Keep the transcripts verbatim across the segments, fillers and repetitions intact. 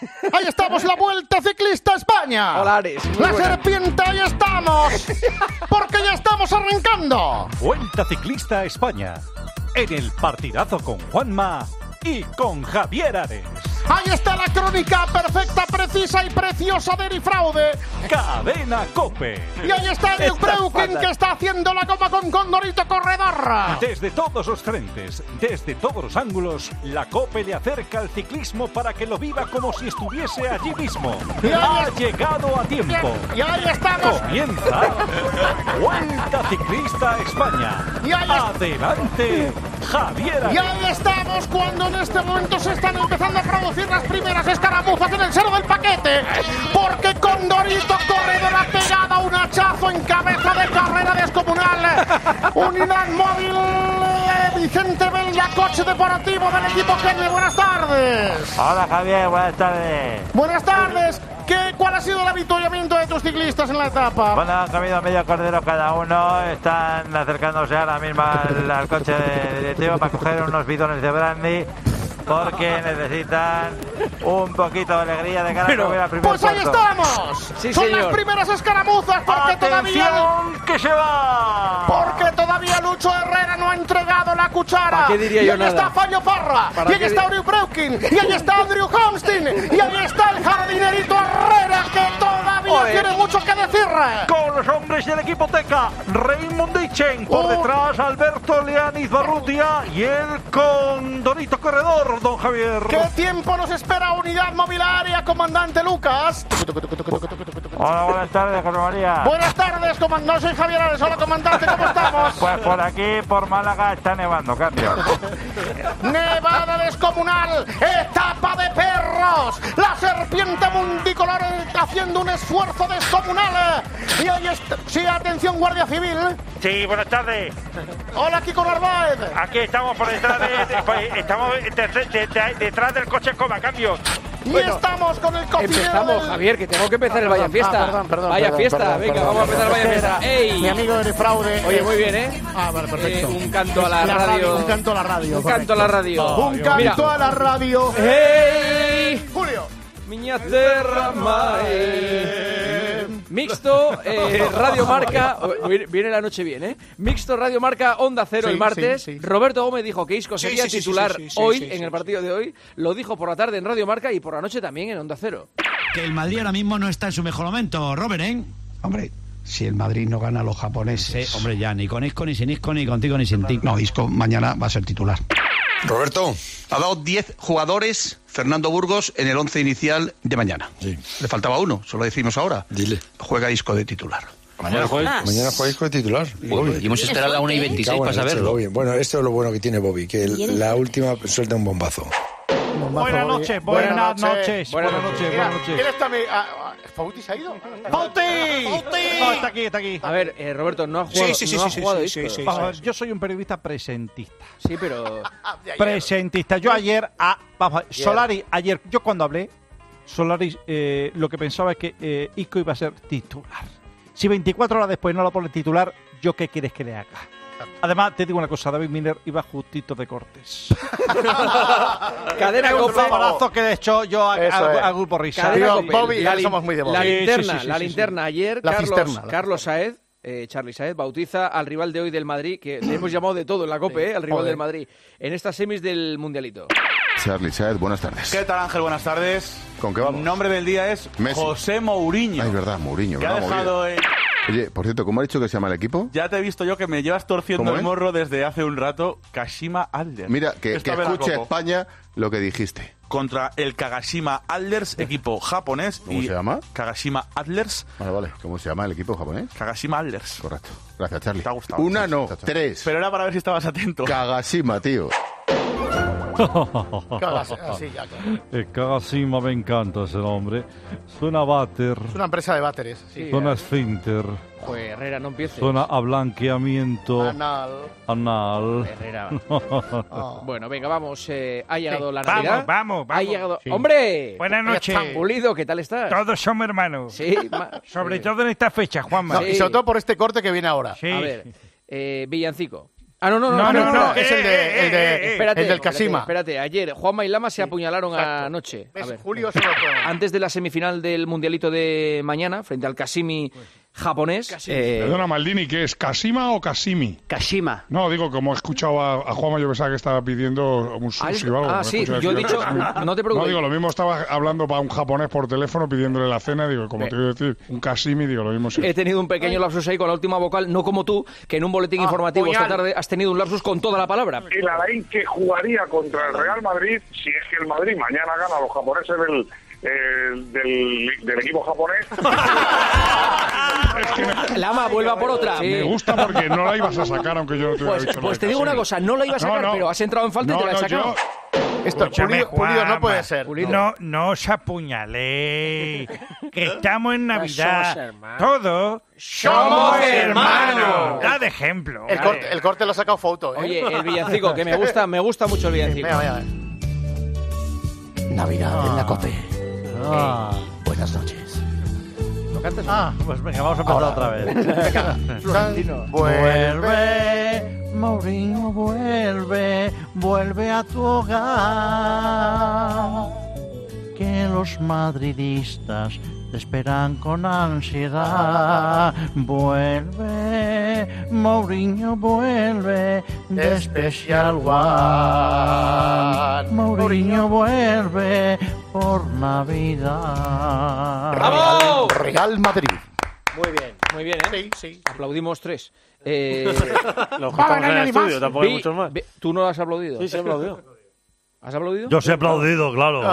Ahí estamos, la Vuelta Ciclista España. Hola, Ares. Muy La buena. serpiente, ahí estamos. Porque ya estamos arrancando. Vuelta Ciclista España. En el partidazo con Juanma y con Javier Ares. Ahí está la crónica perfecta, precisa y preciosa de Erifraude. Cadena COPE. Y ahí está el Esta Breuken espada. que está haciendo la goma con Condorito Corredor. Desde todos los frentes, desde todos los ángulos, la COPE le acerca al ciclismo para que lo viva como si estuviese allí mismo. Y ahí Ha es- llegado a tiempo. Y ahí estamos. Comienza Vuelta Ciclista España. Y ahí es- Adelante, Javier Y Ares. ahí estamos cuando en este momento se están empezando a producir las primeras escaramuzas en el seno del paquete. Porque Condorito Corredor ha pegado un hachazo en cabeza de carrera descomunal. Unidad móvil eh, Vicente Bella, coche deportivo del equipo Kenne. Buenas tardes. Hola Javier, buenas tardes. Buenas tardes. ¿Qué, ¿Cuál ha sido el avituallamiento de tus ciclistas en la etapa? Bueno, han comido medio cordero cada uno, están acercándose ahora mismo al, al coche de directivo para coger unos bidones de brandy porque necesitan un poquito de alegría de cara Pero, a comer al primer Pues ahí puerto. estamos. Sí, Son señor. las primeras escaramuzas porque todavía... ¡Atención, que se va! Porque todavía Lucho Herrera no ha entregado la cuchara. ¿Para qué diría y yo ahí nada? está Fabio Parra. ¿Para Y ahí qué está di- Uri Breukin. Y ahí está Andrew Hamstin. Y ahí está el jardinerito Herrera que todavía Joder. tiene mucho que decir. Con los hombres del equipo Teca, Raymond Deichen, por Oh. detrás Alberto Leaniz Barrutia y el Condorito Corredor, don Javier. ¿Qué tiempo nos espera Unidad Mobiliaria, comandante Lucas? Hola, buenas tardes, José María. Buenas tardes, comandante. Soy Javier Ares. Hola, comandante. ¿Cómo estamos? Pues por aquí, por Málaga, está nevando, cambio. Nevada descomunal, etapa de perros, la serpiente mundicolor haciendo un esfuerzo descomunal. Y ahí está, sí, atención Guardia Civil. Sí, buenas tardes. Hola Kiko Narváez. Aquí estamos por detrás, de, pues, estamos de- de- de- detrás del coche coma, cambio. Y Bueno, estamos con el cocinero Empezamos, del... Javier, que tengo que empezar el Vaya Perdón, Fiesta. ah, perdón, perdón, Vaya perdón, Fiesta, perdón, venga, perdón, vamos a empezar el Vaya perdón. Fiesta. ¡Ey! Mi amigo de fraude. Oye, muy bien, ¿eh? Ah, vale, perfecto. Eh, un canto a la radio. Un canto a la radio. Un canto a la radio. Un canto Mira. a la radio. ¡Ey! Julio. Miña terra mai. Mixto, eh, Radio Marca. oh, viene- Viene la noche bien, ¿eh? Mixto, Radio Marca, Onda Cero Sí, el martes. sí, sí. Roberto Gómez dijo que Isco Sí, sería sí, sí, titular sí, sí, sí, hoy, sí, en sí, el partido de hoy. Lo dijo por la tarde en Radio Marca y por la noche también en Onda Cero. Que el Madrid ahora mismo no está en su mejor momento, Robert, ¿eh? Hombre, si el Madrid no gana a los japoneses. Sí, hombre, ya, ni con Isco, ni sin Isco, ni contigo, ni sin ti. No, Isco mañana va a ser titular. Roberto, ha dado diez jugadores Fernando Burgos en el once inicial de mañana. Sí. Le faltaba uno, solo decimos ahora. Dile. Juega Isco de titular. Mañana juegue, mañana juegue con el titular. Bobby. Y hemos esperado a la una y veintiséis Cago en para la leche, saberlo. Bobby. Bueno, esto es lo bueno que tiene Bobby, que el- la última suelta un bombazo. Buenas noches, buenas noches, buenas noches, Mira, buenas noches. ¿quién está mi...? Ah, ah, ¿Fauti se ha ido? ¡Pauti! No, está aquí, está aquí. A ver, eh, Roberto, no ha jugado, Sí, sí, sí, no ha sí, jugado sí, Isco. sí, sí, Vamos a ver, yo soy un periodista presentista. Sí, pero... Presentista. Yo ayer, a, vamos a ver, Solari, ayer, yo cuando hablé, Solari eh, lo que pensaba es que eh, Isco iba a ser titular. Si veinticuatro horas después no lo pone titular, ¿yo qué quieres que le haga? Además, te digo una cosa, David Miller iba justito de cortes. Cadena Un Cope. favarazo que de hecho yo a- Eso a- es. al grupo Risa. Cadena Tío, Cope. Bobby, la, ya lin- somos muy de Bobby. la Sí, sí, linterna, sí, sí, la sí, linterna. Ayer, La Carlos, cisterna, la Carlos Saez, eh, Charly Saez, bautiza al rival de hoy del Madrid, que le hemos llamado de todo en la Cope, eh, al rival Joder. del Madrid, en estas semis del Mundialito. Charly Saez, buenas tardes. ¿Qué tal, Ángel? Buenas tardes. ¿Con qué vamos? El nombre del día es Messi. José Mourinho. Ay, es verdad, Mourinho. que ha ¿verdad, dejado... Mourinho? eh, Oye, por cierto, ¿cómo ha dicho que se llama el equipo? Ya te he visto yo que me llevas torciendo ¿Cómo el es? morro desde hace un rato. Kashima Alders. Mira, que, Esta que vez la escuche cojo. España lo que dijiste. Contra el Kagashima Alders, equipo japonés. ¿Cómo y se llama? Kagashima Alders. Vale, vale. ¿Cómo se llama el equipo japonés? Kagashima Alders. Correcto. Gracias, Charlie. Te ha gustado. Una Sí, no, sí, sí. tres. Pero era para ver si estabas atento. Kagashima, tío. Cagas- así, ya, claro. El Kagashima me encanta ese nombre. Suena a váter, Es una empresa de váteres. Sí. suena a esfínter, Pues Herrera, no empieces. suena a blanqueamiento Anal. anal. Herrera. Ah. Bueno, venga, vamos. eh, ha llegado la Vamos, Navidad. vamos, Ha vamos. llegado... Sí. ¡Hombre! Buenas noches. Pulido, ¿qué tal estás? Todos somos hermanos. Sí, ma- Sobre sí. todo en esta fecha, Juanma. No, y sobre todo por este corte que viene ahora. Sí. A ver, eh, Villancico. Ah, no, no, no, No, no, no, no, es el de- el de- espérate, el del espérate, Kashima. Espérate, ayer Juanma y Lama se apuñalaron anoche. A ¿Ves? ver. Julio se lo toma. Antes de la semifinal del mundialito de mañana, frente al Kashimi japonés. eh, Perdona, Maldini, ¿qué es? ¿Kashima o Kashimi? Kashima. No, digo, como he escuchado a, a Juanma, yo pensaba que estaba pidiendo un Ah, es- sushi o algo. ah, Me sí, escuché yo he decir dicho- Kashimi. no te preocupes. No, digo, lo mismo estaba hablando para un japonés por teléfono pidiéndole la cena, digo, como Ve. te iba a decir, un Kashimi, digo, lo mismo sí. He tenido un pequeño lapsus ahí con la última vocal, no como tú, que en un boletín Ah, informativo esta puñal. tarde has tenido un lapsus con toda la palabra. El Alain que jugaría contra el Real Madrid, si es que el Madrid mañana gana a los japoneses del, eh, del, del equipo japonés. Lama, vuelva por otra. Me gusta porque no la ibas a sacar, aunque yo no te hubiera Pues, dicho lo pues de te digo una Kashimi. cosa, no la iba a sacar, No, no. pero has entrado en falta y No, te la he no, sacado. Esto, Escúchame, Pulido, Pulido, no puede Juanma, ser. No, no os apuñaléis. Que estamos en somos Navidad. hermanos. Todos Somos hermanos. Da de ejemplo. El corte, el corte lo ha sacado foto. ¿eh? Oye, el villancico, que me gusta, me gusta mucho el villancico. Venga, venga, venga. Navidad en la COPE. Ah. Ey, buenas noches. ¿Lo cantas? Ah, pues venga, vamos a empezar Ahora. otra vez. Venga. Florentino. Vuelve, Mourinho, vuelve, vuelve a tu hogar. Que los madridistas te esperan con ansiedad. Vuelve, Mourinho, vuelve, de Special One. Mourinho vuelve por Navidad. ¡Vamos! Real Madrid. Muy bien, muy bien, ¿eh? Sí, sí. Aplaudimos tres. Eh, Los que estamos en el estudio, tampoco hay vi- muchos más. vi- ¿Tú no has aplaudido? Sí, se aplaudió. ¿Has aplaudido? Yo sí he aplaudido, claro.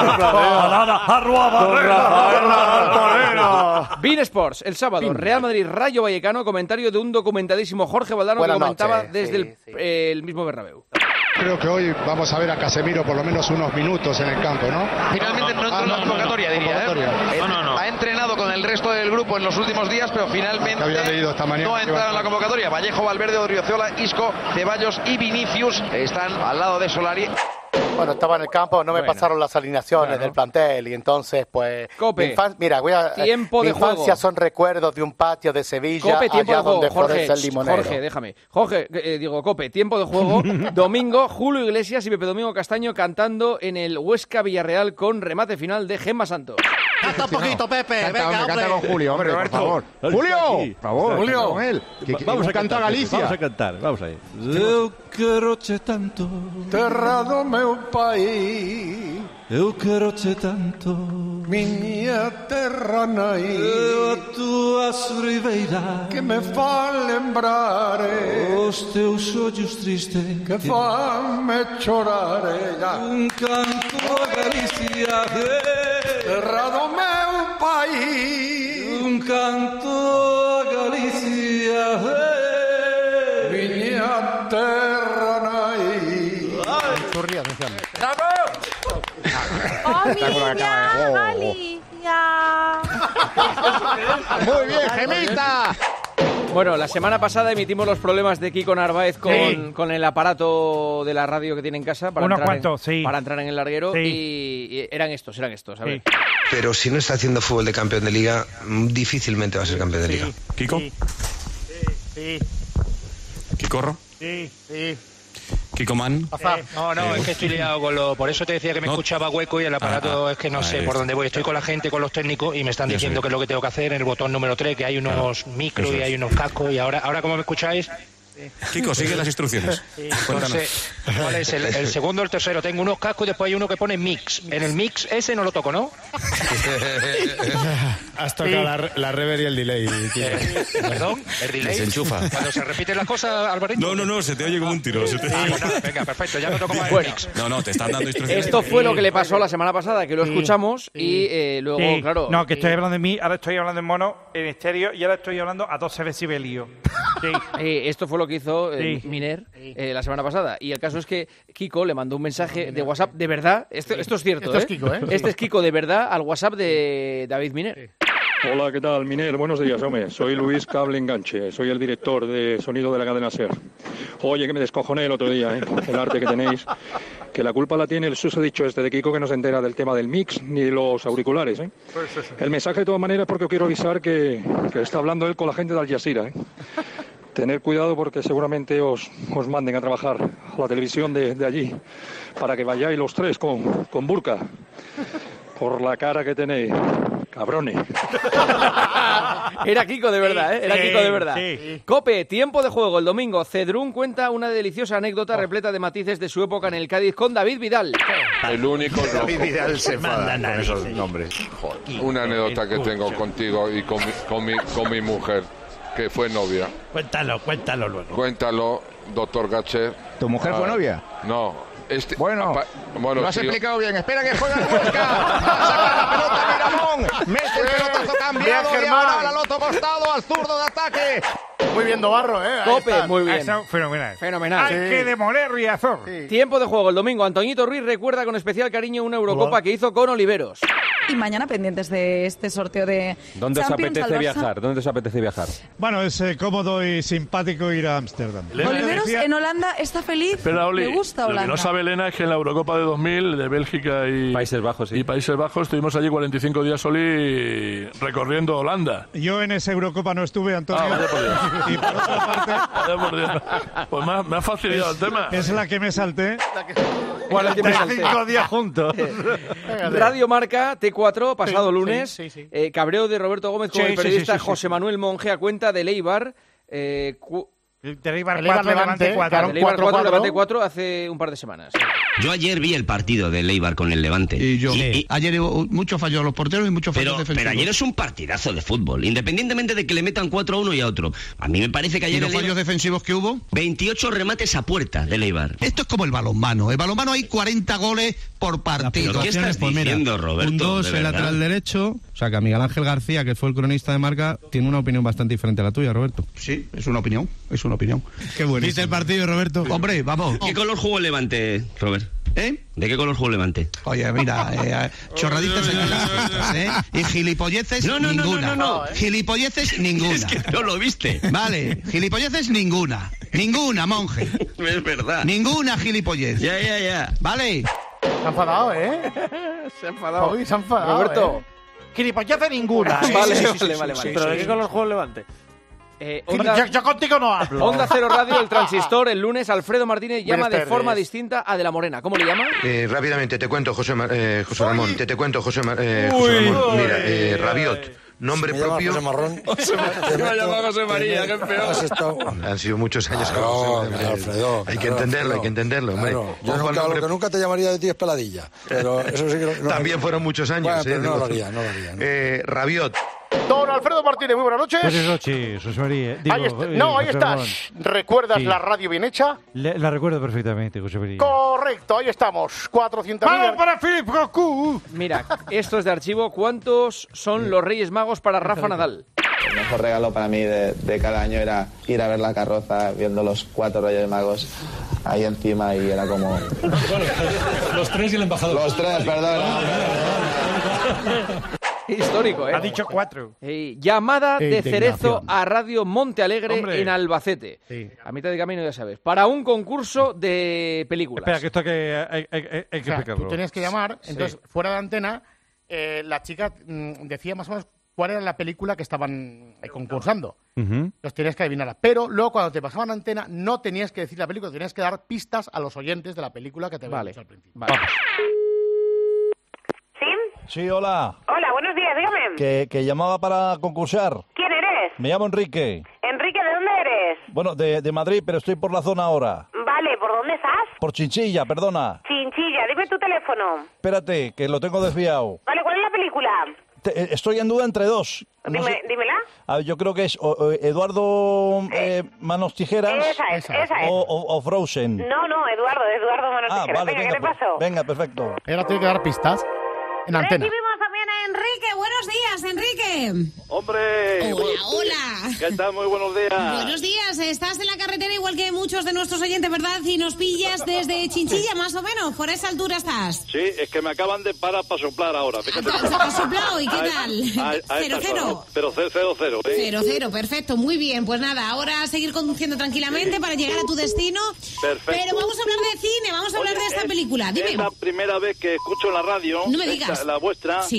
Bein Sports, el sábado, Real Madrid, Rayo Vallecano, comentario de un documentadísimo Jorge Valdano Buenas que comentaba noches, desde sí, el, sí. eh, el mismo Bernabéu. Creo que hoy vamos a ver a Casemiro por lo menos unos minutos en el campo, ¿no? Finalmente no entró en la convocatoria, diría. ¿eh? No, no, no. Ha entrenado con el resto del grupo en los últimos días, pero finalmente Que había leído esta mañana no ha que iba entrado a en la estar. convocatoria. Vallejo, Valverde, Odriozola, Isco, Ceballos y Vinicius están al lado de Solari. Bueno, estaba en el campo, no me Bueno. pasaron las alineaciones Claro. del plantel y entonces, pues... Cope. mi infan- Mira, voy a, Tiempo mi de juego. infancia son recuerdos de un patio de Sevilla, Cope, tiempo allá de juego. donde Jorge, florece el limonero. Jorge, déjame. Jorge, eh, digo, Cope, tiempo de juego. Domingo, Julio Iglesias y Pepe Domingo Castaño cantando en el Huesca Villarreal con remate final de Gemma Santos. Canta un poquito, Pepe, Canta, venga, hombre, canta hombre. con Julio, hombre, por favor. Julio, Por favor, Julio. canta con él. Que, que, Vamos a canta cantar, Galicia. Vamos a cantar, vamos ahí. Eu quero-te tanto, Terra do meu país, eu quero-te tanto, miña terra nai, eu a tuas ribeiras, que me fa lembrar, os teus ollos tristes, que fan me chorar. Ya. un canto a Galicia, Terra do meu país, un canto a Galicia, miña terra nai. Churri, atención. ¡Oh, niña, Galicia! Muy bien, Gemita. Bueno, la semana pasada emitimos los problemas de Kiko Narváez con, Sí. con el aparato de la radio que tiene en casa para, Unos entrar, cuantos, en, sí. para entrar en el larguero Sí. y, y eran estos, eran estos. A ver. Sí. Pero si no está haciendo fútbol de campeón de liga, mm, difícilmente va a ser campeón de liga. ¿Kiko? Sí, ¿Kikorro? sí, sí. ¿Kiko Man? No, no, es que estoy liado con lo... Por eso te decía que me No. escuchaba hueco y el aparato Ah, ah, es que no ah, sé ahí por está. dónde voy. Estoy con la gente, con los técnicos y me están Ya diciendo sé. qué es lo que tengo que hacer en el botón número tres, que hay unos micros Eso y es. hay unos cascos y ahora, ahora como me escucháis... Kiko, sigue las instrucciones. Cuéntanos. Entonces, ¿cuál es el, el segundo o el tercero? Tengo unos cascos y después hay uno que pone mix. En el mix ese no lo toco, ¿no? Has tocado la, la reverb y el delay. tío. Perdón, el delay. Se enchufa. Cuando se repiten las cosas, Alvarito. No, no, no, se te oye como un tiro. Se te... Ah, pues nada, venga, perfecto, ya no toco más Bueno. el mix. No, no, te están dando instrucciones. Esto fue lo que le pasó la semana pasada, que lo Sí. escuchamos y eh, luego, Sí. claro... No, que estoy eh, hablando de mí, ahora estoy hablando en mono, en estéreo, y ahora estoy hablando a doce decibelios. Sí. eh, esto fue lo que hizo eh, Sí. Miner eh, la semana pasada. Y el caso es que Kiko le mandó un mensaje de WhatsApp de verdad. Esto, esto es cierto, Esto es ¿eh? Kiko, ¿eh? Este es Kiko de verdad al WhatsApp de David Miner. Hola, ¿qué tal, Miner? Buenos días, hombre. Soy Luis Cable Enganche, soy el director de sonido de la cadena SER. Oye, que me descojoné el otro día, ¿eh? El arte que tenéis. Que la culpa la tiene el susodicho este de Kiko, que no se entera del tema del mix ni de los auriculares, ¿eh? El mensaje, de todas maneras, porque quiero avisar que, que está hablando él con la gente de Al Jazeera, ¿eh? Tener cuidado porque seguramente os, os manden a trabajar a la televisión de, de allí para que vayáis los tres con, con burka. Por la cara que tenéis, cabrones. Era Kiko de verdad, ¿eh? Era Sí, Kiko de verdad. sí. Cope, tiempo de juego. El domingo, Cedrún cuenta una deliciosa anécdota repleta de matices de su época en el Cádiz con David Vidal. El único loco. David Vidal se enfada Manda con nadie, esos sí. nombres. Una anécdota que tengo contigo y con mi, con mi, con mi mujer, que fue novia. Cuéntalo, cuéntalo luego. Cuéntalo, doctor Gacher. ¿Tu mujer fue novia? No. Este, Bueno, apa- bueno, lo has sí, explicado bien. Espera que juega el Huesca. Va a sacar la pelota Miramón. Mete el pelotazo cambiado. Bien, Diagonal Germán. al otro costado, al zurdo de ataque. Muy bien, Dobarro, ¿eh? Ahí Cope, está. muy bien. Eso, fenomenal. Fenomenal. Hay que demoler Riazor. Tiempo de juego. El domingo, Antoñito Ruiz recuerda con especial cariño una Eurocopa que hizo con Oliveros. Y mañana pendientes de este sorteo de ¿Dónde os Champions apetece al Barça. viajar? ¿Dónde os apetece viajar? Bueno, es eh, cómodo y simpático ir a Ámsterdam. Oliveros en Holanda está feliz. Espera, Oli, Me gusta lo que Holanda. no sabe Elena es que en la Eurocopa de dos mil de Bélgica y Países Bajos, sí. y Países Bajos estuvimos allí cuarenta y cinco días, Oli, recorriendo Holanda. Yo en esa Eurocopa no estuve, Antonio. Ah, vaya por Dios. Y por otra parte, Vaya por Dios. Pues me ha, me ha facilitado el tema. es la que me salté. ¿Cuál es que me salté? Cinco días juntos. Radio Marca T cuatro, pasado Sí, lunes. sí, sí, sí. Eh, cabreo de Roberto Gómez con Sí, el sí, periodista sí, sí, sí. José Manuel Monge a cuenta del Eibar. Eh, cu- Del Eibar El Eibar cuatro, Levante Levante, cuatro. claro. del Eibar cuatro cuatro, cuatro. Levante cuatro hace un par de semanas. Yo ayer vi el partido del Eibar con el Levante. Y yo, Y- ayer hubo muchos fallos a los porteros y muchos fallos pero, defensivos. pero ayer es un partidazo de fútbol, independientemente de que le metan cuatro a uno y a otro. A mí me parece que ¿Y ayer los el fallos Eibar- defensivos que hubo? veintiocho remates a puerta del Eibar. Esto es como el balonmano. El balonmano hay cuarenta goles por partido. ¿Qué estás Pues mira, diciendo, Roberto? un dos, de el verdad? lateral derecho. O sea, que a Miguel Ángel García, que fue el cronista de Marca, tiene una opinión bastante diferente a la tuya, Roberto. Sí, es una opinión, es una opinión. Qué bueno. ¿Viste el partido, Roberto? Hombre, vamos. ¿Qué color jugó el Levante, Robert? ¿Eh? ¿De qué color jugó el Levante? Oye, mira, eh, chorraditas en las fiestas, ¿eh? Y gilipolleces, No, no, no, ninguna. no, no, no. Gilipolleces, ninguna. Es que no lo viste. Vale, gilipolleces, ninguna. Ninguna, monje. Es verdad. Ninguna gilipollez. Ya, ya, ya. Vale. Se ha enfadado, ¿eh? Se ha enfadado. Uy, se ha enfadado, Roberto. ¿eh? Gilipolleces ninguna. Vale, Sí, vale, sí, sí, vale, sí, vale, sí, vale. sí, ¿Pero sí. de qué color juega el Levante? Eh, Onda, Yo, yo contigo no hablo. Onda Cero Radio, el transistor, el lunes, Alfredo Martínez llama Buenas de tardes. forma distinta a De la Morena. ¿Cómo le llama? Eh, rápidamente, te cuento, José, Ma- eh, José Ramón, te, te cuento, José, Ma- eh, Uy, José Ramón. uy. Mira, eh, Rabiot, nombre Si me llamas propio. José Marrón, José te me ha meto- llamado José María, te qué meto- feo. has estado- Han sido muchos años con Claro, José María. claro, Alfredo, Hay que claro, entenderlo, Alfredo. hay que entenderlo, hombre. Claro. Yo Ojo al nunca, lo nombre- que nunca te llamaría de ti es peladilla. Pero eso sí que lo- no- También fueron muchos años. Bueno, eh, pero no digo. lo haría, no lo haría. no. Eh, Rabiot. Don Alfredo Martínez, muy buenas noches. Buenas noches, José María. Digo, ahí está- eh, No, ahí José estás. Ramón. ¿Recuerdas Sí. la radio bien hecha? Le- la recuerdo perfectamente, José María. Correcto, ahí estamos. cuatrocientos mil. ¡Vamos para Philip Goku! Mira, esto es de archivo. ¿Cuántos son los Reyes Magos para Rafa Nadal? El mejor regalo para mí de, de cada año era ir a ver la carroza viendo los cuatro Reyes Magos ahí encima y era como... Los tres y el embajador. Los tres, perdón. Histórico, ¿eh? Ha dicho cuatro. Eh, llamada Qué de indignación. Cerezo a Radio Monte Alegre Hombre. en Albacete. Sí. A mitad de camino, ya sabes. Para un concurso de películas. Espera, que esto hay que, hay, hay- hay- hay que O sea, explicarlo. tú tenías que llamar, Sí. entonces, fuera de antena, eh, la chica mm, decía más o menos cuál era la película que estaban eh, concursando. Ujú. Los tenías que adivinarla. Pero luego, cuando te pasaban antena, no tenías que decir la película, tenías que dar pistas a los oyentes de la película que te habían Vale. dicho al principio. Vale. Sí, hola. Hola, buenos días, dígame. Que, que llamaba para concursar. ¿Quién eres? Me llamo Enrique. Enrique, ¿de dónde eres? Bueno, de, de Madrid, pero estoy por la zona ahora. Vale, ¿por dónde estás? Por Chinchilla, perdona. Chinchilla, dime tu teléfono. Espérate, que lo tengo desviado. Vale, ¿cuál es la película? Te- eh, estoy en duda entre dos. No Dime, sé- dímela. A ver, yo creo que es o- o Eduardo eh, Manos Tijeras Esa es, esa es. o, o- o Frozen. No, no, Eduardo, Eduardo Manos Ah, Tijeras. vale, Venga, ¿qué venga, le per- pasó? venga, perfecto. Ahora tiene que dar pistas en antena. Recibimos también a Enrique. Buenos días, Enrique. Hombre. Hola, hola. ¿Qué tal? Muy buenos días. Buenos días. Estás en la carretera igual que muchos de nuestros oyentes, ¿verdad? Y nos pillas desde Chinchilla, más o menos. Por esa altura estás. Sí, es que me acaban de parar para soplar ahora. Fíjate. ¿Has soplado? ¿Y qué A- tal? a- a Cero, estas cero. horas. Pero cero, cero, cero. ¿eh? Cero, cero, perfecto, muy bien. Pues nada, ahora seguir conduciendo tranquilamente para llegar a tu destino. Perfecto. Pero vamos a hablar de cine, vamos a hablar Oye, de esta es- película. Dime. Es la primera vez que escucho en la radio. No me esta, digas. la vuestra. Sí.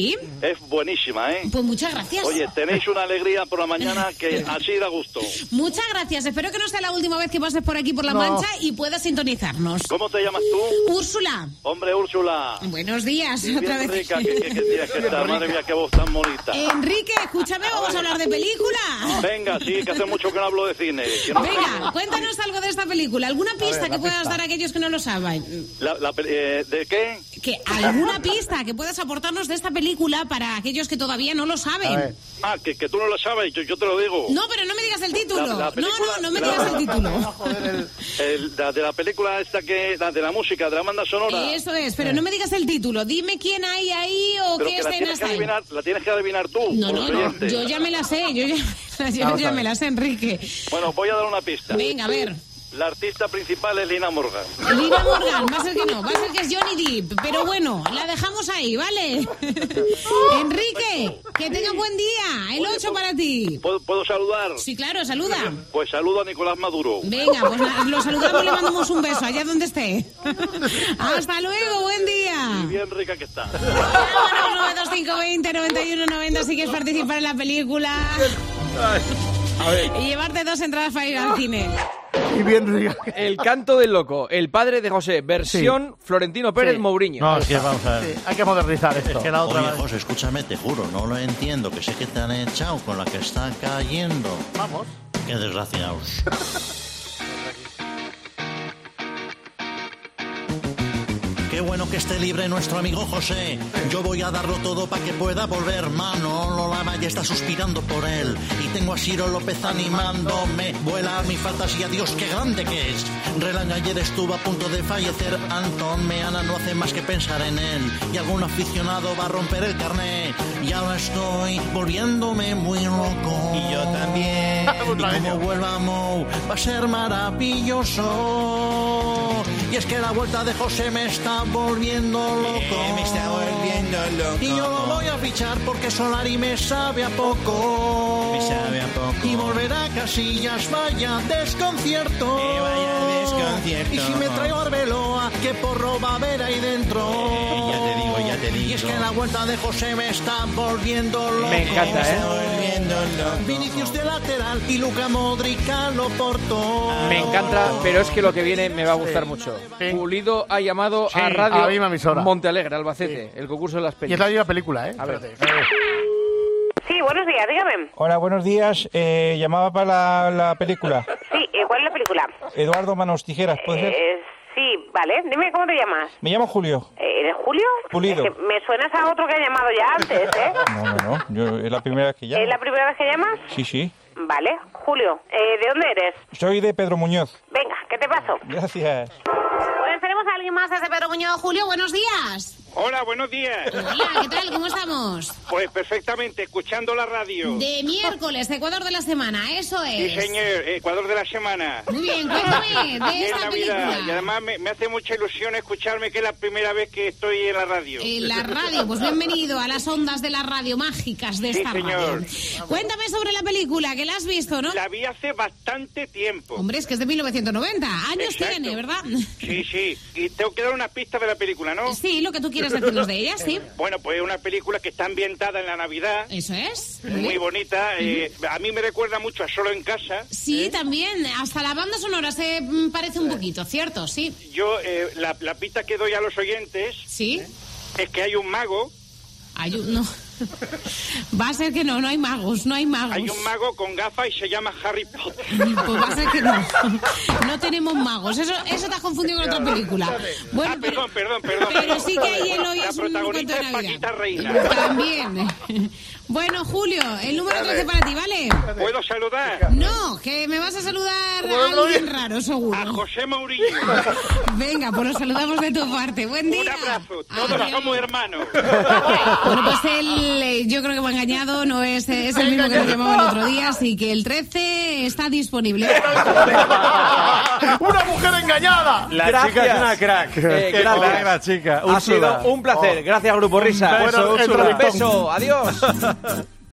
Es buenísima, ¿eh? Pues muchas gracias. Oye, tenéis una alegría por la mañana que así da gusto. Muchas gracias. Espero que no sea la última vez que pases por aquí por La No. Mancha y puedas sintonizarnos. ¿Cómo te llamas tú? Úrsula. Hombre, Úrsula. Buenos días. Bien Otra vez. rica, que, que, que tienes que estar. Madre mía, qué voz tan bonita. Enrique, escúchame, vamos a hablar de película. Venga, sí, que hace mucho que no hablo de cine. Que no- Venga, cuéntanos algo de esta película. ¿Alguna pista ver, la que puedas pista. dar a aquellos que no lo saben? La, la pe- eh, ¿De qué? Que alguna pista que puedas aportarnos de esta película para aquellos que todavía no lo saben. Ah, que, que tú no lo sabes, yo, yo te lo digo. No, pero no me digas el título. La- la no, película- no, no me la- digas el título. El- la de la película esta que... La de la música, de la banda sonora. Eso es, pero no me digas el título. Dime quién hay ahí o Pero qué que la tienes escenas que hay. adivinar, la tienes que adivinar tú. No, por no, los no. oyentes. Yo ya me la sé. Yo ya, yo Vamos ya a me ver. la sé, Enrique. Bueno, voy a dar una pista. Venga, a ver. La artista principal es Lina Morgan. Lina Morgan, va a ser que no, va a ser que es Johnny Depp, pero bueno, la dejamos ahí, ¿vale? Enrique, que tenga buen día, el ocho para ti. ¿Puedo, puedo saludar? Sí, claro, saluda. Pues saludo a Nicolás Maduro. Venga, pues na- lo saludamos y le mandamos un beso, allá donde esté. Hasta luego, buen día. Y bien rica que está. nueve dos cinco veinte noventa y uno noventa si quieres participar en la película. A ver. Y llevarte dos entradas para ir al cine. Y bien El canto del loco, el padre de José, versión Florentino Pérez Sí. Mourinho. No, es que vamos a ver. Sí, hay que modernizar esto. Es que la otra Oye, José, escúchame, te juro, no lo entiendo, que sé que te han echado con la que está cayendo. Vamos. Qué desgraciados. Qué bueno que esté libre nuestro amigo José. Yo voy a darlo todo para que pueda volver. Manolo Lama ya está suspirando por él. Y tengo a Ciro López animándome. Vuela mi fantasía, Dios, qué grande que es. Relan ayer estuvo a punto de fallecer. Antón Meana no hace más que pensar en él. Y algún aficionado va a romper el carné. Y ahora estoy volviéndome muy loco. Y yo también. Y como vuelva Mou, va a ser maravilloso. Y es que la vuelta de José me está volviendo loco. Me está volviendo loco. Y yo lo voy a fichar porque Solari me sabe a poco. Me sabe a poco. Y volverá a Casillas, vaya desconcierto. Eh, vaya desconcierto. Y si me traigo a Arbeloa, ¿qué porro va a haber ahí dentro? Eh, ya te digo, ya te digo. Y es que la vuelta de José me está volviendo loco. Me encanta, Me ¿eh? está volviendo loco. Vinicius de lateral y Luka Modric a lo Porto. Me encanta, pero es que lo que viene me va a gustar mucho. Pulido ha llamado Sí, a a la Radio misma emisora. Montealegre, Albacete, el concurso de las Y pelis. es la misma película, ¿eh? A ver. Sí, buenos días, dígame. Hola, buenos días. Eh, llamaba para la, la película. Sí, eh, ¿cuál es la película? Eduardo Manos Tijeras, ¿puede ser? Eh, sí, vale. Dime cómo te llamas. Me llamo Julio. Eh, ¿Eres Julio? Pulido. Es que me suenas a otro que ha llamado ya antes, ¿eh? No, no, no. Yo, es la primera vez que llamo. ¿Es la primera vez que llamas? Sí, sí. Vale. Julio, eh, ¿de dónde eres? Soy de Pedro Muñoz. Venga, ¿qué te pasó? Gracias. Pues tenemos a alguien más desde Pedro Muñoz. Julio, buenos días. Hola, buenos días. Hola, ¿qué tal? ¿Cómo estamos? Pues perfectamente, escuchando la radio. De miércoles, Ecuador de la semana, eso es. Sí, señor, Ecuador de la semana. Muy bien, cuéntame Y de en esta Navidad. película. Y además me, me hace mucha ilusión escucharme que es la primera vez que estoy en la radio. En la radio, pues bienvenido a las ondas de la radio mágicas de Sí, esta señor. radio. Cuéntame sobre la película, que la has visto, ¿no? La vi hace bastante tiempo. Hombre, es que es de mil novecientos noventa. Años Exacto. tiene, ¿verdad? Sí, sí. Y tengo que dar una pista de la película, ¿no? Sí, lo que tú quieras decirnos de ella, sí. Bueno, pues es una película que está ambientada en la Navidad. Eso es. Muy Muy bien. bonita. eh, a mí me recuerda mucho a Solo en Casa. Sí, también. Hasta la banda sonora se mm, parece un poquito, ¿cierto? Sí. Yo, eh, la, la pista que doy a los oyentes ¿Sí? es que hay un mago. Hay un- no. Va a ser que no, no hay magos, no hay magos. Hay un mago con gafas y se llama Harry Potter. Pues va a ser que no. No tenemos magos. Eso, eso te has confundido con otra película. Bueno, Ah, perdón, perdón, perdón. pero perdón. sí que hay en hoy La es un protagonista cuento de es Navidad. Paquita Reina. También. Bueno, Julio, el número trece para ti, ¿vale? ¿Puedo saludar? No, que me vas a saludar a alguien raro, seguro. A José Mourinho. Venga, pues lo saludamos de tu parte. Buen día. Un abrazo. Todos Adiós. somos hermanos. Bueno, pues él, eh, yo creo que me ha engañado, no es, es el mismo que nos llamaba el otro día, así que el trece está disponible. ¡Una mujer engañada! La Gracias. chica es una crack. Eh, Qué gracias. crack la chica. Ha sido Úrsula. un placer. Gracias, Grupo Risa. Un beso, Bueno, Úrsula. un beso. Adiós.